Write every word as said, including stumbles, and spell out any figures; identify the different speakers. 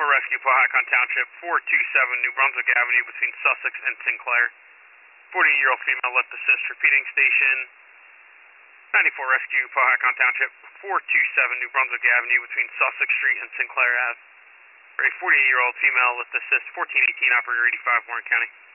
Speaker 1: ninety-four Rescue, Pahicon Township, four two seven New Brunswick Avenue between Sussex and Sinclair. forty-year-old female left assist, repeating station. ninety-four Rescue, Pahicon Township, four two seven New Brunswick Avenue between Sussex Street and Sinclair Ave. For a forty-eight-year-old female left assist, fourteen eighteen, operator eighty-five, Warren County.